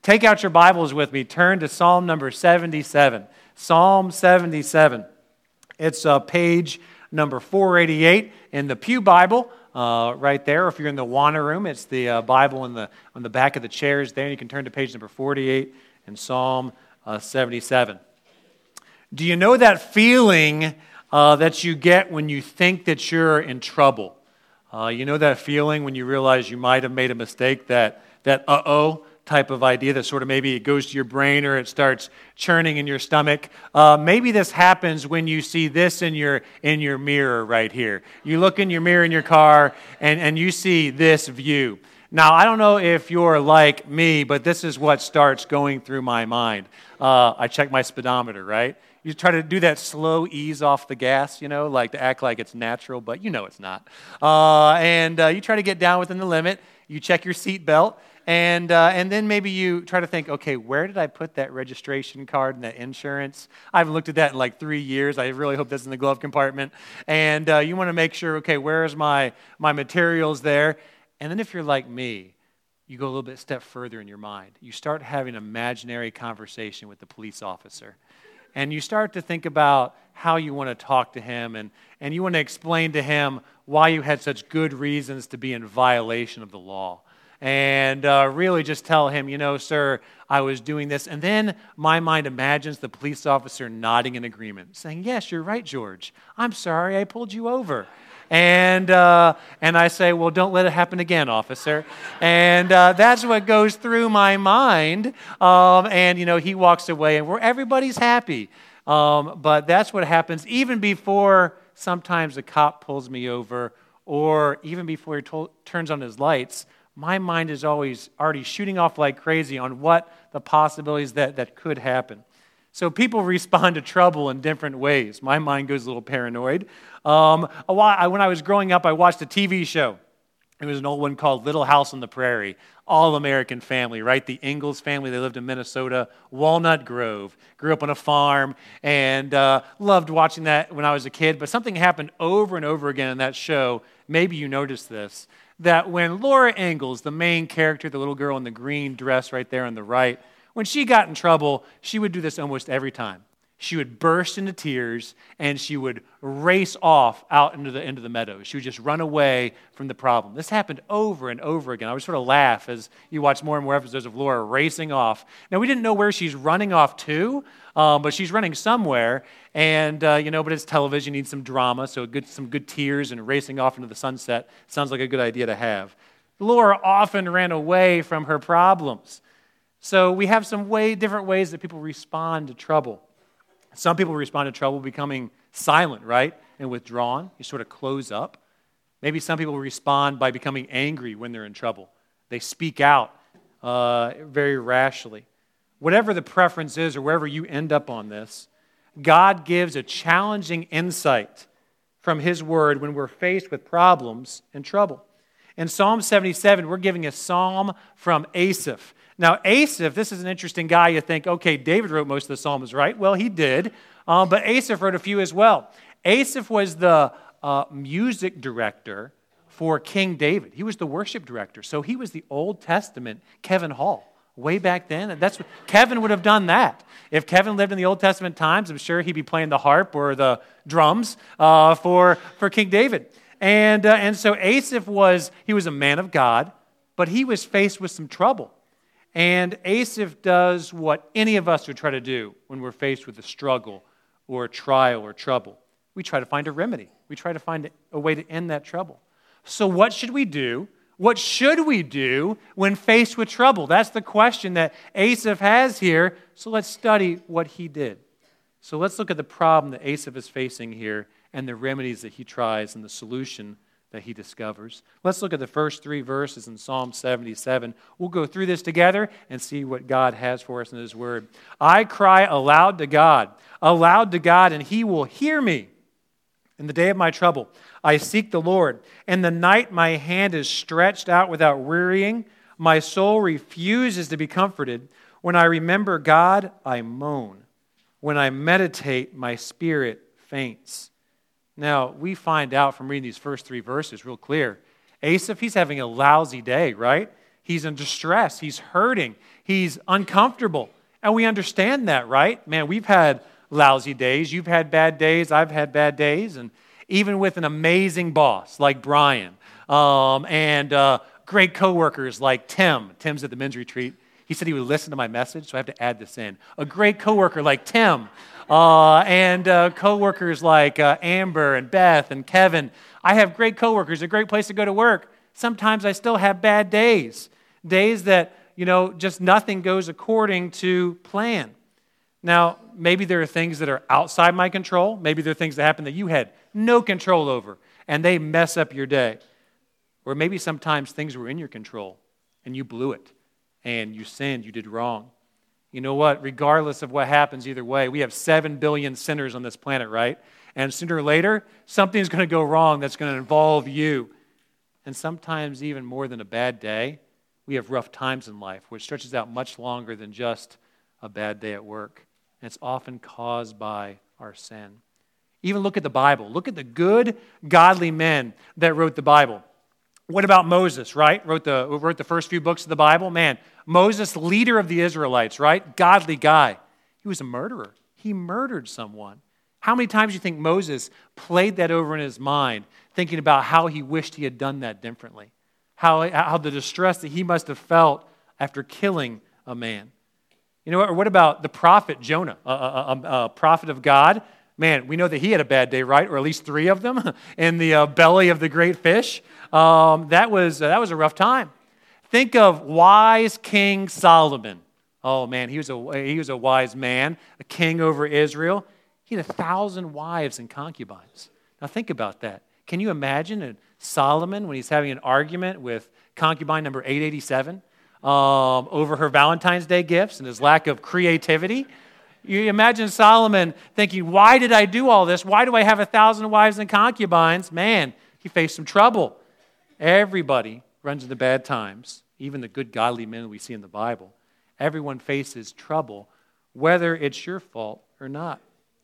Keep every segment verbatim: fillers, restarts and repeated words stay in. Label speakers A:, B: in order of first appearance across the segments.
A: Take out your Bibles with me. Turn to Psalm number seventy-seven. Psalm seventy-seven. It's uh, page number four eighty-eight in the Pew Bible, uh, right there. If you're in the Awana room, it's the uh, Bible in the, on the back of the chairs there. You can turn to page number forty-eight in Psalm uh, seventy-seven. Do you know that feeling uh, that you get when you think that you're in trouble? Uh, you know that feeling when you realize you might have made a mistake, that, that uh-oh type of idea that sort of maybe it goes to your brain or it starts churning in your stomach. Uh, maybe this happens when you see this in your in your mirror right here. You look in your mirror in your car and, and you see this view. Now, I don't know if you're like me, but this is what starts going through my mind. Uh, I check my speedometer, right? You try to do that slow ease off the gas, you know, like to act like it's natural, but you know it's not. Uh, and uh, you try to get down within the limit. You check your seat belt. And uh, and then maybe you try to think, okay, where did I put that registration card and that insurance? I haven't looked at that in like three years. I really hope that's in the glove compartment. And uh, you want to make sure, okay, where's my, my materials there? And then if you're like me, you go a little bit step further in your mind. You start having an imaginary conversation with the police officer. And you start to think about how you want to talk to him, and, and you want to explain to him why you had such good reasons to be in violation of the law. And uh, really just tell him, you know, sir, I was doing this. And then my mind imagines the police officer nodding in agreement, saying, yes, you're right, George. I'm sorry I pulled you over. And uh, and I say, well, don't let it happen again, officer. And uh, that's what goes through my mind. Um, and, you know, he walks away and we're, everybody's happy. Um, but that's what happens even before sometimes a cop pulls me over, or even before he to- turns on his lights. My mind is always already shooting off like crazy on what the possibilities that, that could happen. So people respond to trouble in different ways. My mind goes a little paranoid. Um, a while, when I was growing up, I watched a T V show. It was an old one called Little House on the Prairie. All-American family, right? The Ingalls family, they lived in Minnesota, Walnut Grove. Grew up on a farm and uh, loved watching that when I was a kid. But something happened over and over again in that show. Maybe you noticed this. That when Laura Ingalls, the main character, the little girl in the green dress right there on the right, when she got in trouble, she would do this almost every time. She would burst into tears and she would race off out into the into the meadows. She would just run away from the problem. This happened over and over again. I would sort of laugh as you watch more and more episodes of Laura racing off. Now, we didn't know where she's running off to, um, but she's running somewhere. And, uh, you know, but it's television, you need some drama, so good, some good tears and racing off into the sunset sounds like a good idea to have. Laura often ran away from her problems. So we have some way different ways that people respond to trouble. Some people respond to trouble becoming silent, right, and withdrawn. You sort of close up. Maybe some people respond by becoming angry when they're in trouble. They speak out uh, very rashly. Whatever the preference is or wherever you end up on this, God gives a challenging insight from His Word when we're faced with problems and trouble. In Psalm seventy-seven, we're giving a psalm from Asaph. Now, Asaph, this is an interesting guy. You think, okay, David wrote most of the Psalms, right? Well, he did, um, but Asaph wrote a few as well. Asaph was the uh, music director for King David. He was the worship director, so he was the Old Testament Kevin Hall way back then. And that's what, Kevin would have done that. If Kevin lived in the Old Testament times, I'm sure he'd be playing the harp or the drums uh, for, for King David. And, uh, and so Asaph was, he was a man of God, but he was faced with some trouble. And Asaph does what any of us would try to do when we're faced with a struggle or a trial or trouble. We try to find a remedy. We try to find a way to end that trouble. So what should we do? What should we do when faced with trouble? That's the question that Asaph has here. So let's study what he did. So let's look at the problem that Asaph is facing here and the remedies that he tries and the solution that he discovers. Let's look at the first three verses in Psalm seventy-seven. We'll go through this together and see what God has for us in His Word. I cry aloud to God, aloud to God, and He will hear me. In the day of my trouble, I seek the Lord. In the night, my hand is stretched out without wearying. My soul refuses to be comforted. When I remember God, I moan. When I meditate, my spirit faints. Now, we find out from reading these first three verses real clear. Asaph, he's having a lousy day, right? He's in distress. He's hurting. He's uncomfortable. And we understand that, right? Man, we've had lousy days. You've had bad days. I've had bad days. And even with an amazing boss like Brian um, and uh, great coworkers like Tim. Tim's at the men's retreat. He said he would listen to my message, so I have to add this in. A great coworker like Tim uh, and uh, coworkers like uh, Amber and Beth and Kevin. I have great coworkers, a great place to go to work. Sometimes I still have bad days, days that, you know, just nothing goes according to plan. Now, maybe there are things that are outside my control. Maybe there are things that happen that you had no control over, and they mess up your day. Or maybe sometimes things were in your control, and you blew it, and you sinned, you did wrong. You know what? Regardless of what happens either way, we have seven billion sinners on this planet, right? And sooner or later, something's going to go wrong that's going to involve you. And sometimes even more than a bad day, we have rough times in life, which stretches out much longer than just a bad day at work. And it's often caused by our sin. Even look at the Bible. Look at the good, godly men that wrote the Bible. What about Moses, right? Wrote the, wrote the first few books of the Bible. Man, Moses, leader of the Israelites, right? Godly guy. He was a murderer. He murdered someone. How many times do you think Moses played that over in his mind, thinking about how he wished he had done that differently? How, how the distress that he must have felt after killing a man. You know, or what about the prophet Jonah, a, a, a, a prophet of God? Man, we know that he had a bad day, right? Or at least three of them in the uh, belly of the great fish. Um, that was uh, that was a rough time. Think of wise King Solomon. Oh man, he was a he was a wise man, a king over Israel. He had a thousand wives and concubines. Now think about that. Can you imagine Solomon when he's having an argument with concubine number eight eighty-seven um, over her Valentine's Day gifts and his lack of creativity? You imagine Solomon thinking, why did I do all this? Why do I have a thousand wives and concubines? Man, he faced some trouble. Everybody runs into bad times, even the good godly men we see in the Bible. Everyone faces trouble, whether it's your fault or not.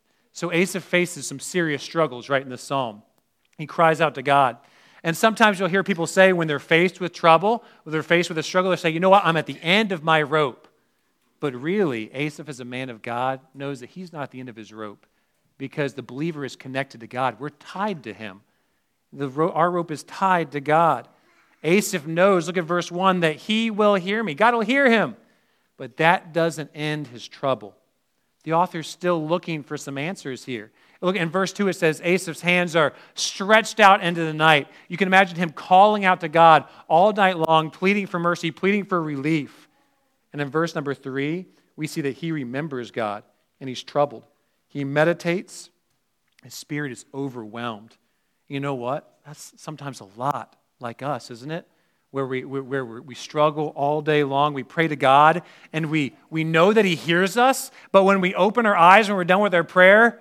A: So Asaph faces some serious struggles right in this psalm. He cries out to God. And sometimes you'll hear people say when they're faced with trouble, when they're faced with a struggle, they say, you know what, I'm at the end of my rope. But really, Asaph, as a man of God, knows that he's not at the end of his rope because the believer is connected to God. We're tied to him. The ro- our rope is tied to God. Asaph knows, look at verse one, that he will hear me. God will hear him. But that doesn't end his trouble. The author's still looking for some answers here. Look, in verse two, it says, Asaph's hands are stretched out into the night. You can imagine him calling out to God all night long, pleading for mercy, pleading for relief. And in verse number three, we see that he remembers God and he's troubled. He meditates. His spirit is overwhelmed. You know what? That's sometimes a lot like us, isn't it? Where we where we struggle all day long. We pray to God and we, we know that he hears us, but when we open our eyes when we're done with our prayer,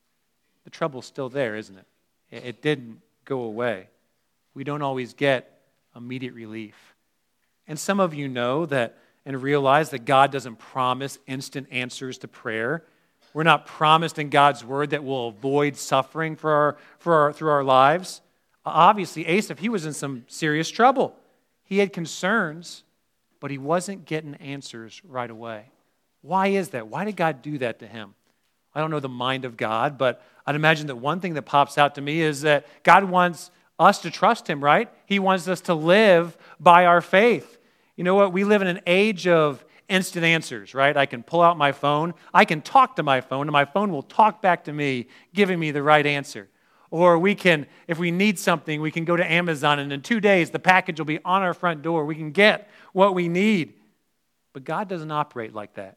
A: the trouble's still there, isn't it? It didn't go away. We don't always get immediate relief. And some of you know that and realize that God doesn't promise instant answers to prayer. We're not promised in God's word that we'll avoid suffering for our, for our, through our lives. Obviously, Asaph, he was in some serious trouble. He had concerns, but he wasn't getting answers right away. Why is that? Why did God do that to him? I don't know the mind of God, but I'd imagine that one thing that pops out to me is that God wants us to trust him, right? He wants us to live by our faith. You know what? We live in an age of instant answers, right? I can pull out my phone. I can talk to my phone, and my phone will talk back to me, giving me the right answer. Or we can, if we need something, we can go to Amazon, and in two days, the package will be on our front door. We can get what we need. But God doesn't operate like that.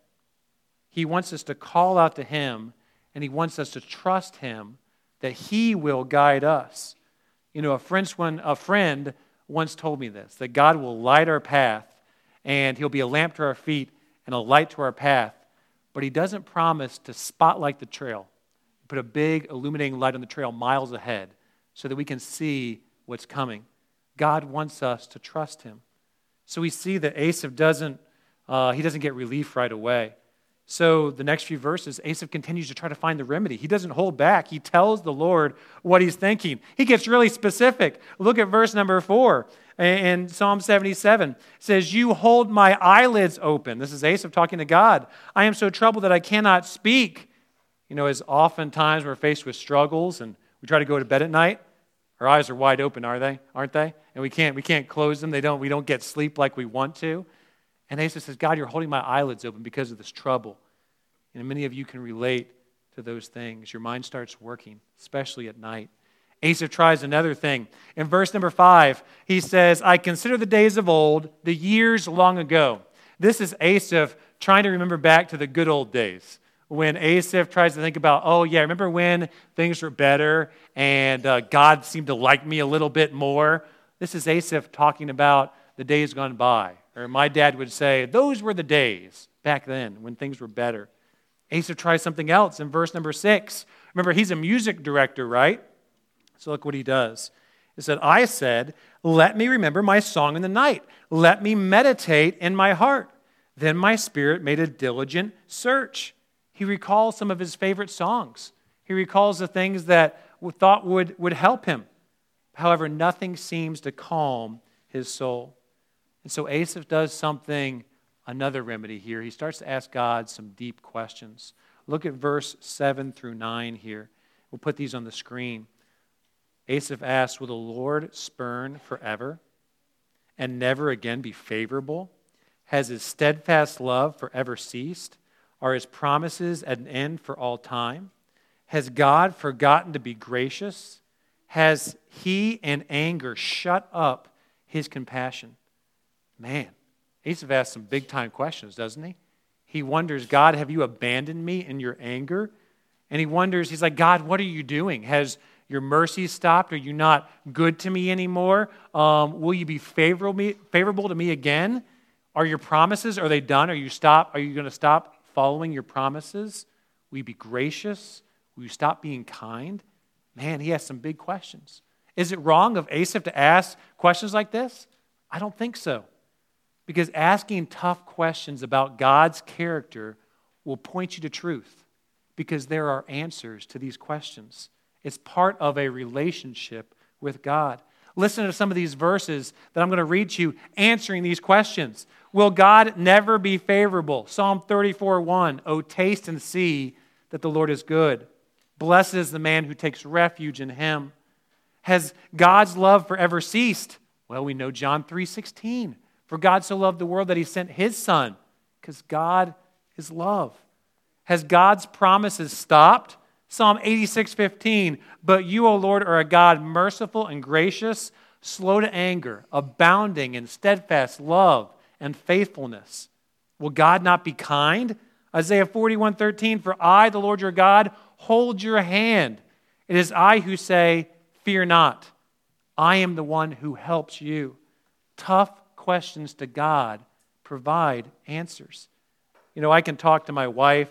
A: He wants us to call out to him, and he wants us to trust him that he will guide us. You know, a friend, a friend once told me this, that God will light our path, and he'll be a lamp to our feet and a light to our path. But he doesn't promise to spotlight the trail, put a big illuminating light on the trail miles ahead so that we can see what's coming. God wants us to trust him. So we see that Asaph doesn't, uh, he doesn't get relief right away. So the next few verses, Asaph continues to try to find the remedy. He doesn't hold back. He tells the Lord what he's thinking. He gets really specific. Look at verse number four. in Psalm seventy-seven. It says, you hold my eyelids open. This is Asaph talking to God. I am so troubled that I cannot speak. You know, as oftentimes we're faced with struggles and we try to go to bed at night, our eyes are wide open, are they? Aren't they? And we can't we can't close them. They don't. We don't get sleep like we want to. And Asaph says, God, you're holding my eyelids open because of this trouble. And many of you can relate to those things. Your mind starts working, especially at night. Asaph tries another thing. In verse number five, he says, I consider the days of old, the years long ago. This is Asaph trying to remember back to the good old days. When Asaph tries to think about, oh yeah, remember when things were better and uh, God seemed to like me a little bit more? This is Asaph talking about the days gone by. Or my dad would say, those were the days back then when things were better. Asaph tries something else in verse number six. Remember, he's a music director, right? So look what he does. He said, I said, let me remember my song in the night. Let me meditate in my heart. Then my spirit made a diligent search. He recalls some of his favorite songs. He recalls the things that we thought would, would help him. However, nothing seems to calm his soul. And so Asaph does something, another remedy here. He starts to ask God some deep questions. Look at verse seven through nine here. We'll put these on the screen. Asaph asks, will the Lord spurn forever and never again be favorable? Has his steadfast love forever ceased? Are his promises at an end for all time? Has God forgotten to be gracious? Has he in anger shut up his compassion? Man, Asaph asks some big-time questions, doesn't he? He wonders, God, have you abandoned me in your anger? And he wonders, he's like, God, what are you doing? Has your mercy stopped? Are you not good to me anymore? Um, will you be favorable, me, favorable to me again? Are your promises, are they done? Are you stop? Are you going to stop following your promises? Will you be gracious? Will you stop being kind? Man, he has some big questions. Is it wrong of Asaph to ask questions like this? I don't think so. Because asking tough questions about God's character will point you to truth. Because there are answers to these questions. It's part of a relationship with God. Listen to some of these verses that I'm going to read to you answering these questions. Will God never be favorable? Psalm thirty-four one, oh, taste and see that the Lord is good. Blessed is the man who takes refuge in him. Has God's love forever ceased? Well, we know John three sixteen. For God so loved the world that he sent his son, because God is love. Has God's promises stopped? Psalm eighty-six fifteen, but you, O Lord, are a God merciful and gracious, slow to anger, abounding in steadfast love and faithfulness. Will God not be kind? Isaiah forty-one thirteen, for I, the Lord your God, hold your hand. It is I who say, fear not. I am the one who helps you. Tough questions to God provide answers. You know, I can talk to my wife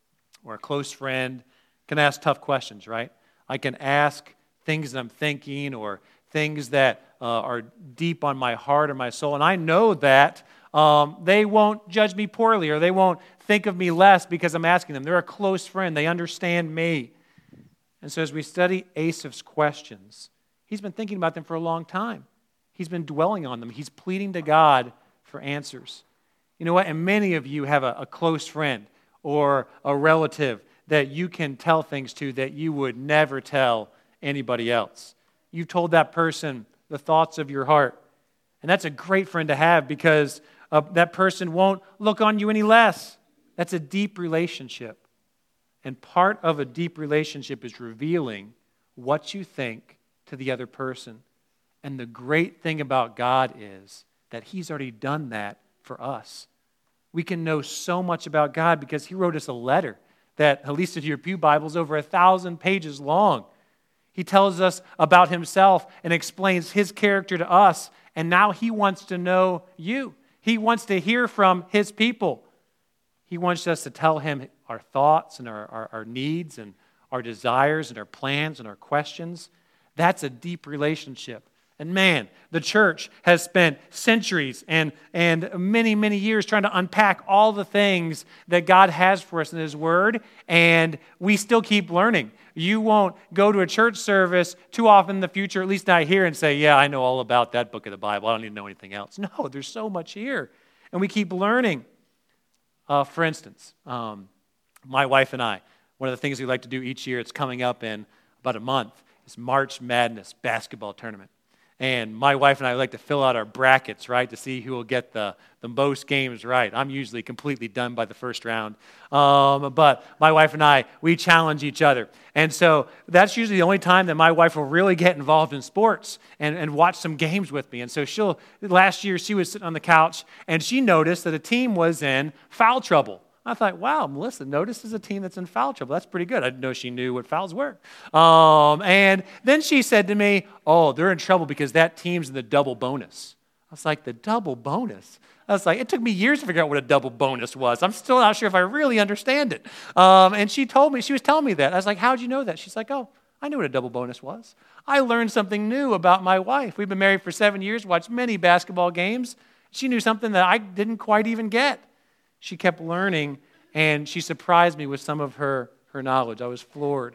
A: or a close friend, can ask tough questions, right? I can ask things that I'm thinking or things that uh, are deep on my heart or my soul, and I know that um, they won't judge me poorly or they won't think of me less because I'm asking them. They're a close friend. They understand me. And so as we study Asaph's questions, he's been thinking about them for a long time. He's been dwelling on them. He's pleading to God for answers. You know what? And many of you have a, a close friend or a relative that you can tell things to that you would never tell anybody else. You've told that person the thoughts of your heart. And that's a great friend to have because uh, that person won't look on you any less. That's a deep relationship. And part of a deep relationship is revealing what you think to the other person. And the great thing about God is that he's already done that for us. We can know so much about God because he wrote us a letter that, at least in your pew Bible, is over a thousand pages long. He tells us about himself and explains his character to us. And now he wants to know you. He wants to hear from his people. He wants us to tell him our thoughts and our, our, our needs and our desires and our plans and our questions. That's a deep relationship. And man, the church has spent centuries and, and many, many years trying to unpack all the things that God has for us in His Word, and we still keep learning. You won't go to a church service too often in the future, at least not here, and say, yeah, I know all about that book of the Bible. I don't need to know anything else. No, there's so much here, and we keep learning. Uh, for instance, um, my wife and I, one of the things we like to do each year, it's coming up in about a month, is March Madness basketball tournament. And my wife and I like to fill out our brackets, right, to see who will get the, the most games right. I'm usually completely done by the first round. Um, but my wife and I, we challenge each other. And so that's usually the only time that my wife will really get involved in sports and, and watch some games with me. And so she'll, last year she was sitting on the couch and she noticed that a team was in foul trouble. I thought, wow, Melissa notices a team that's in foul trouble. That's pretty good. I didn't know she knew what fouls were. Um, and then she said to me, oh, they're in trouble because that team's in the double bonus. I was like, the double bonus? I was like, it took me years to figure out what a double bonus was. I'm still not sure if I really understand it. Um, and she told me, she was telling me that. I was like, how'd you know that? She's like, oh, I knew what a double bonus was. I learned something new about my wife. We've been married for seven years, watched many basketball games. She knew something that I didn't quite even get. She kept learning, and she surprised me with some of her, her knowledge. I was floored.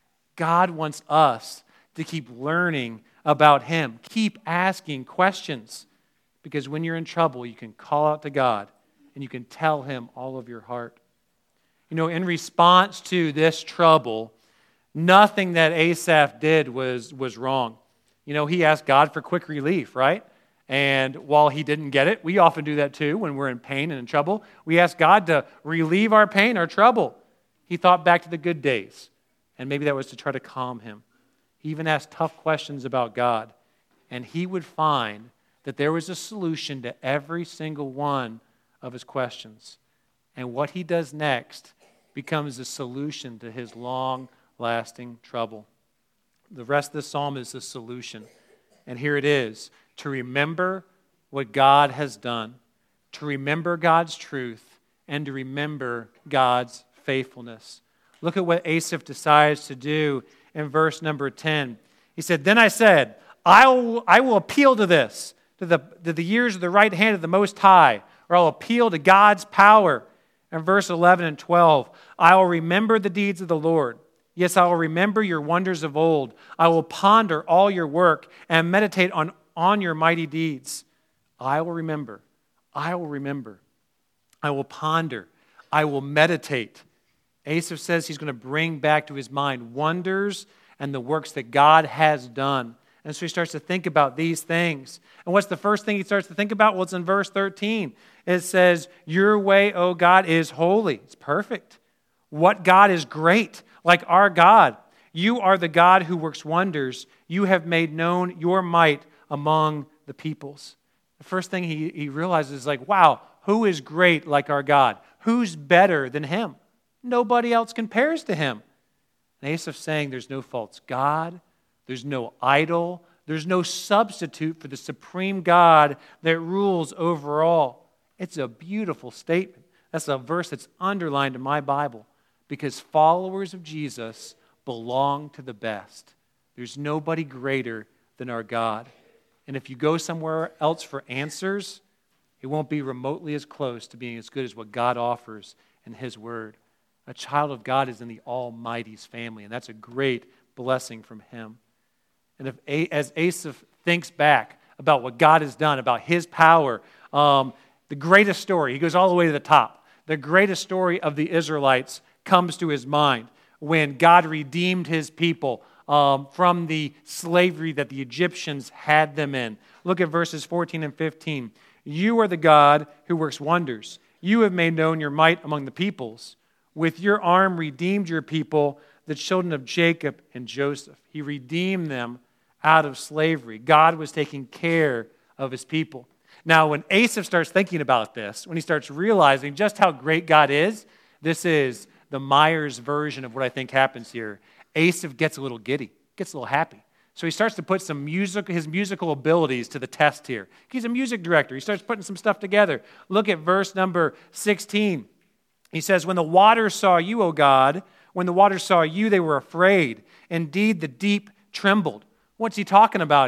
A: God wants us to keep learning about Him. Keep asking questions, because when you're in trouble, you can call out to God, and you can tell Him all of your heart. You know, in response to this trouble, nothing that Asaph did was, was wrong. You know, he asked God for quick relief, right? And while he didn't get it, we often do that too when we're in pain and in trouble. We ask God to relieve our pain, our trouble. He thought back to the good days, and maybe that was to try to calm him. He even asked tough questions about God, and he would find that there was a solution to every single one of his questions. And what he does next becomes the solution to his long-lasting trouble. The rest of the psalm is the solution. And here it is. To remember what God has done, to remember God's truth, and to remember God's faithfulness. Look at what Asaph decides to do in verse number ten. He said, then I said, I will, I will appeal to this, to the, to the years of the right hand of the Most High, or I'll appeal to God's power. In verse eleven and twelve, I will remember the deeds of the Lord. Yes, I will remember your wonders of old. I will ponder all your work and meditate on on your mighty deeds. I will remember. I will remember. I will ponder. I will meditate. Asaph says he's going to bring back to his mind wonders and the works that God has done. And so he starts to think about these things. And what's the first thing he starts to think about? Well, it's in verse thirteen. It says, your way, O God, is holy. It's perfect. What God is great, like our God. You are the God who works wonders. You have made known your might among the peoples. The first thing he, he realizes is like, wow, who is great like our God? Who's better than Him? Nobody else compares to Him. And Asaph's saying there's no false God, there's no idol, there's no substitute for the supreme God that rules over all. It's a beautiful statement. That's a verse that's underlined in my Bible, because followers of Jesus belong to the best. There's nobody greater than our God. And if you go somewhere else for answers, it won't be remotely as close to being as good as what God offers in His Word. A child of God is in the Almighty's family, and that's a great blessing from Him. And if, as Asaph thinks back about what God has done, about His power, um, the greatest story, he goes all the way to the top. The greatest story of the Israelites comes to his mind when God redeemed His people Um, from the slavery that the Egyptians had them in. Look at verses fourteen and fifteen. You are the God who works wonders. You have made known your might among the peoples. With your arm redeemed your people, the children of Jacob and Joseph. He redeemed them out of slavery. God was taking care of His people. Now, when Asaph starts thinking about this, when he starts realizing just how great God is, this is the Myers version of what I think happens here. Asaph gets a little giddy, gets a little happy. So he starts to put some music, his musical abilities to the test here. He's a music director. He starts putting some stuff together. Look at verse number sixteen. He says, when the waters saw you, O God, when the waters saw you, they were afraid. Indeed, the deep trembled. What's he talking about here?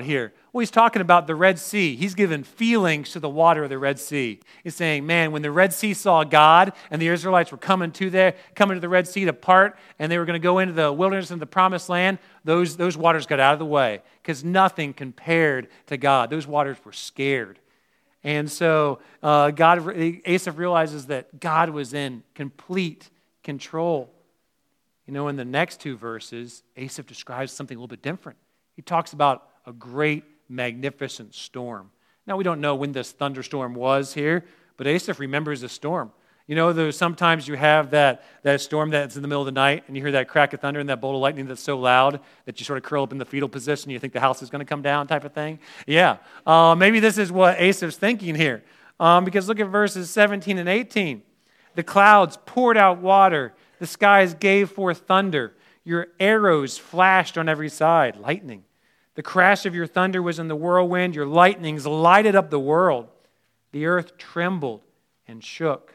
A: Well, he's talking about the Red Sea. He's given feelings to the water of the Red Sea. He's saying, man, when the Red Sea saw God and the Israelites were coming to there, coming to the Red Sea to part, and they were going to go into the wilderness and the promised land, those, those waters got out of the way because nothing compared to God. Those waters were scared. And so uh, God, Asaph realizes that God was in complete control. You know, in the next two verses, Asaph describes something a little bit different. He talks about a great, magnificent storm. Now, we don't know when this thunderstorm was here, but Asaph remembers the storm. You know, there's sometimes you have that, that storm that's in the middle of the night, and you hear that crack of thunder and that bolt of lightning that's so loud that you sort of curl up in the fetal position and you think the house is going to come down type of thing. Yeah, uh, maybe this is what Asaph's thinking here. Um, because look at verses seventeen and eighteen. The clouds poured out water. The skies gave forth thunder. Your arrows flashed on every side, lightning. The crash of your thunder was in the whirlwind. Your lightnings lighted up the world. The earth trembled and shook.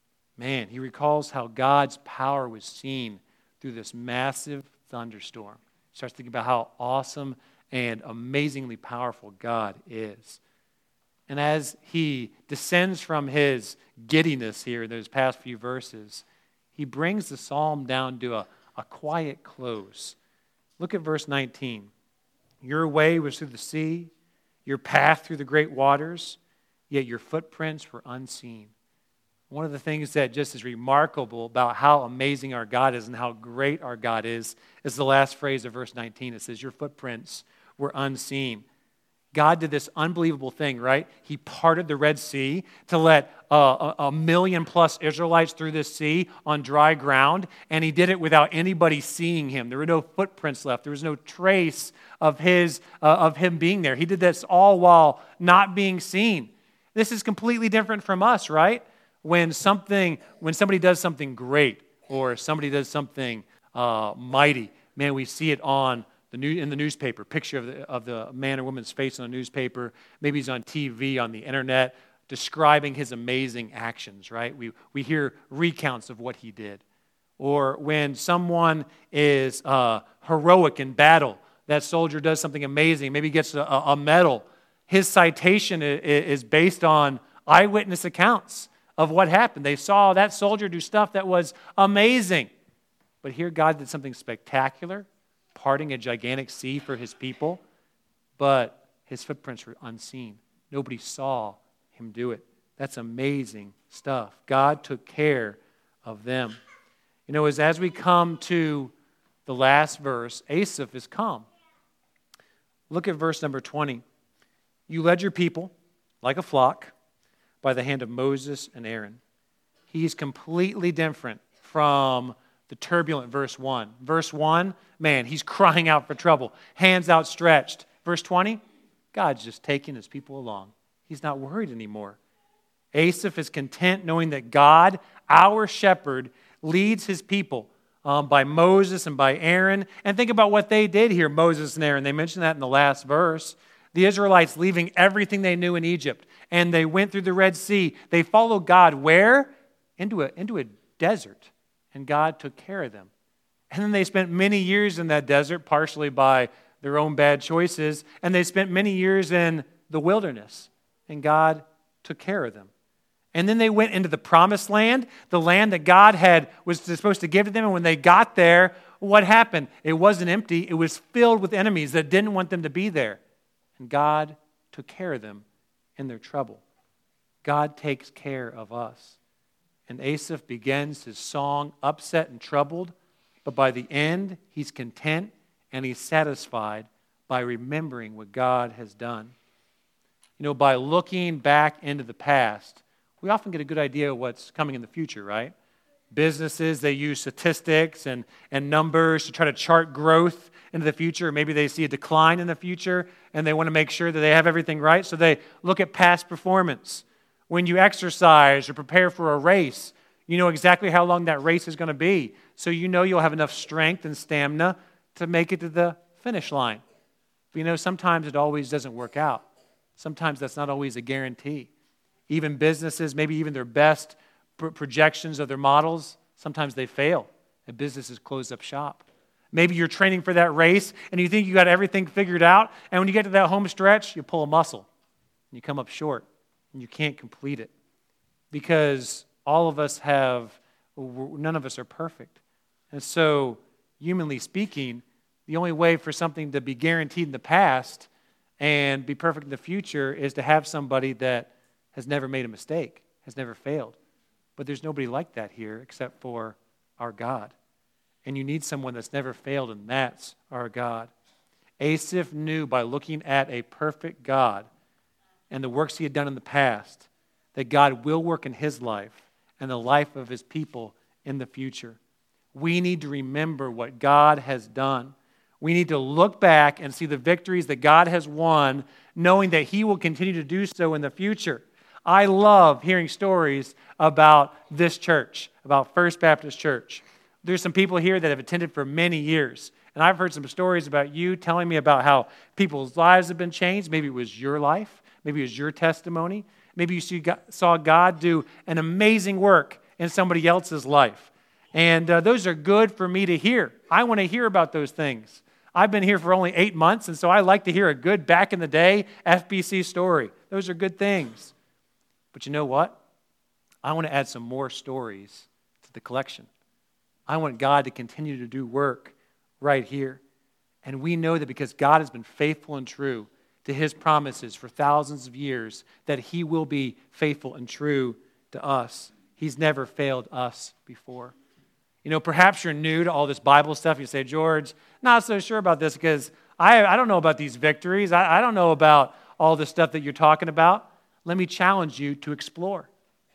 A: Man, he recalls how God's power was seen through this massive thunderstorm. He starts thinking about how awesome and amazingly powerful God is. And as he descends from his giddiness here in those past few verses, he brings the psalm down to a, a quiet close. Look at verse nineteen. Your way was through the sea, your path through the great waters, yet your footprints were unseen. One of the things that just is remarkable about how amazing our God is and how great our God is, is the last phrase of verse nineteen. It says, your footprints were unseen. God did this unbelievable thing, right? He parted the Red Sea to let uh, a, a million plus Israelites through this sea on dry ground, and he did it without anybody seeing him. There were no footprints left. There was no trace of his uh, of him being there. He did this all while not being seen. This is completely different from us, right? When something, when somebody does something great or somebody does something uh, mighty, man, we see it on the new in the newspaper. Picture of the of the man or woman's face on a newspaper. Maybe he's on T V, on the internet, describing his amazing actions. Right? We we hear recounts of what he did. Or when someone is uh, heroic in battle, that soldier does something amazing. Maybe gets a, a medal. His citation is based on eyewitness accounts of what happened. They saw that soldier do stuff that was amazing. But here God did something spectacular, parting a gigantic sea for his people, but his footprints were unseen. Nobody saw him do it. That's amazing stuff. God took care of them. You know, as, as we come to the last verse, Asaph is calm. Look at verse number twenty. You led your people like a flock by the hand of Moses and Aaron. He's completely different from the turbulent verse one. Verse one, man, he's crying out for trouble, hands outstretched. Verse twenty, God's just taking his people along. He's not worried anymore. Asaph is content knowing that God, our shepherd, leads his people um, by Moses and by Aaron. And think about what they did here, Moses and Aaron. They mentioned that in the last verse. The Israelites leaving everything they knew in Egypt, and they went through the Red Sea. They followed God where? Into a, into a desert, and God took care of them. And then they spent many years in that desert, partially by their own bad choices, and they spent many years in the wilderness, and God took care of them. And then they went into the promised land, the land that God had was supposed to give to them, and when they got there, what happened? It wasn't empty. It was filled with enemies that didn't want them to be there. And God took care of them in their trouble. God takes care of us. And Asaph begins his song upset and troubled, but by the end, he's content and he's satisfied by remembering what God has done. You know, by looking back into the past, we often get a good idea of what's coming in the future, right? Businesses, they use statistics and, and numbers to try to chart growth into the future. Maybe they see a decline in the future and they want to make sure that they have everything right. So they look at past performance. When you exercise or prepare for a race, you know exactly how long that race is going to be. So you know you'll have enough strength and stamina to make it to the finish line. But you know, sometimes it always doesn't work out. Sometimes that's not always a guarantee. Even businesses, maybe even their best projections of their models, sometimes they fail and businesses close up shop. Maybe you're training for that race and you think you got everything figured out, and when you get to that home stretch, you pull a muscle and you come up short and you can't complete it. Because all of us have, none of us are perfect. And so, humanly speaking, the only way for something to be guaranteed in the past and be perfect in the future is to have somebody that has never made a mistake, has never failed. But there's nobody like that here except for our God. And you need someone that's never failed, and that's our God. Asaph knew by looking at a perfect God and the works he had done in the past that God will work in his life and the life of his people in the future. We need to remember what God has done. We need to look back and see the victories that God has won, knowing that he will continue to do so in the future. I love hearing stories about this church, about First Baptist Church. There's some people here that have attended for many years. And I've heard some stories about you telling me about how people's lives have been changed. Maybe it was your life. Maybe it was your testimony. Maybe you saw God do an amazing work in somebody else's life. And uh, those are good for me to hear. I want to hear about those things. I've been here for only eight months, and so I like to hear a good back in the day F B C story. Those are good things. But you know what? I want to add some more stories to the collection. I want God to continue to do work right here. And we know that because God has been faithful and true to his promises for thousands of years, that he will be faithful and true to us. He's never failed us before. You know, perhaps you're new to all this Bible stuff. You say, George, not so sure about this because I, I don't know about these victories. I, I don't know about all the stuff that you're talking about. Let me challenge you to explore.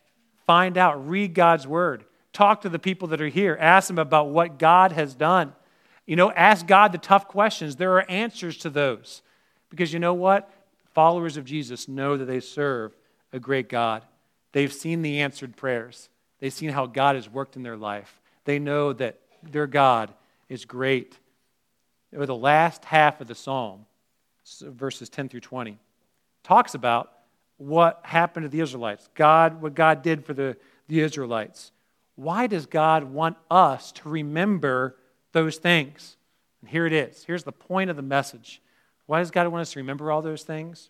A: Find out. Read God's word. Talk to the people that are here. Ask them about what God has done. You know, ask God the tough questions. There are answers to those. Because you know what? Followers of Jesus know that they serve a great God. They've seen the answered prayers. They've seen how God has worked in their life. They know that their God is great. Or the last half of the psalm, verses ten through twenty, talks about what happened to the Israelites. God, what God did for the, the Israelites. Why does God want us to remember those things? And here it is. Here's the point of the message. Why does God want us to remember all those things?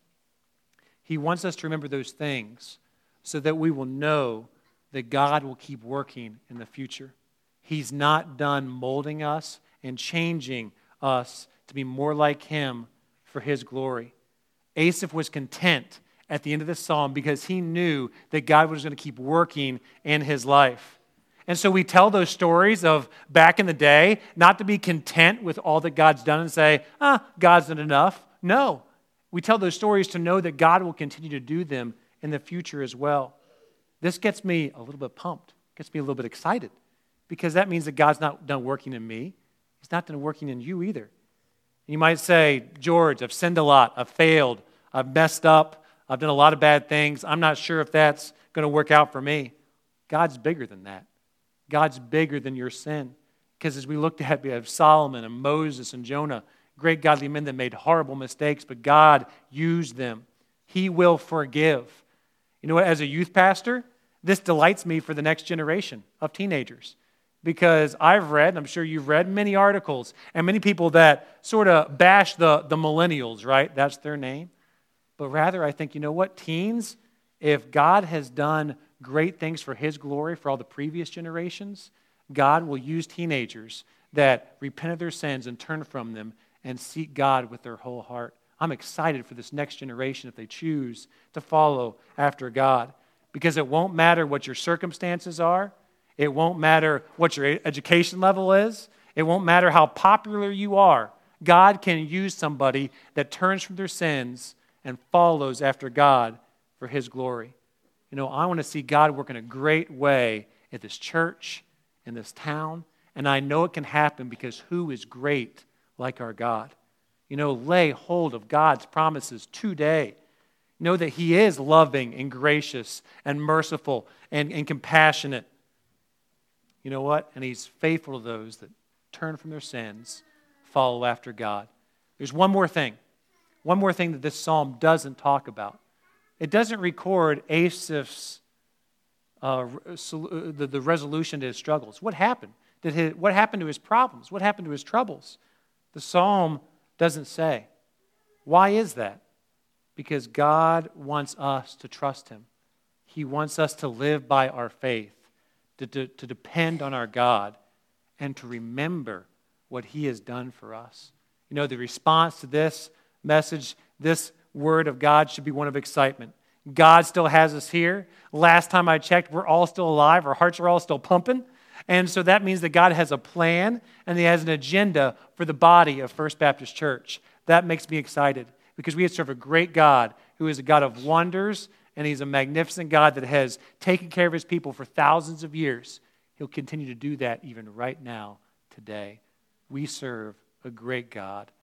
A: He wants us to remember those things so that we will know that God will keep working in the future. He's not done molding us and changing us to be more like him for his glory. Asaph was content at the end of the psalm because he knew that God was going to keep working in his life. And so we tell those stories of back in the day, not to be content with all that God's done and say, ah, God's done enough. No. We tell those stories to know that God will continue to do them in the future as well. This gets me a little bit pumped, gets me a little bit excited, because that means that God's not done working in me. He's not done working in you either. You might say, George, I've sinned a lot. I've failed. I've messed up. I've done a lot of bad things. I'm not sure if that's going to work out for me. God's bigger than that. God's bigger than your sin. Because as we looked at, we have Solomon and Moses and Jonah, great godly men that made horrible mistakes, but God used them. He will forgive. You know what? As a youth pastor, this delights me for the next generation of teenagers. Because I've read, and I'm sure you've read, many articles and many people that sort of bash the, the millennials, right? That's their name. But rather, I think, you know what? Teens, if God has done great things for his glory for all the previous generations, God will use teenagers that repent of their sins and turn from them and seek God with their whole heart. I'm excited for this next generation if they choose to follow after God. Because it won't matter what your circumstances are. It won't matter what your education level is. It won't matter how popular you are. God can use somebody that turns from their sins and follows after God for his glory. You know, I want to see God work in a great way at this church, in this town, and I know it can happen because who is great like our God? You know, lay hold of God's promises today. Know that he is loving and gracious and merciful and, and compassionate. You know what? And he's faithful to those that turn from their sins, follow after God. There's one more thing. One more thing that this psalm doesn't talk about. It doesn't record Asaph's, uh, the, the resolution to his struggles. What happened? Did his, what happened to his problems? What happened to his troubles? The psalm doesn't say. Why is that? Because God wants us to trust him. He wants us to live by our faith, to, to, to depend on our God, and to remember what he has done for us. You know, the response to this message, this word of God should be one of excitement. God still has us here. Last time I checked, we're all still alive. Our hearts are all still pumping. And so that means that God has a plan and he has an agenda for the body of First Baptist Church. That makes me excited because we serve a great God who is a God of wonders, and he's a magnificent God that has taken care of his people for thousands of years. He'll continue to do that even right now, today. We serve a great God.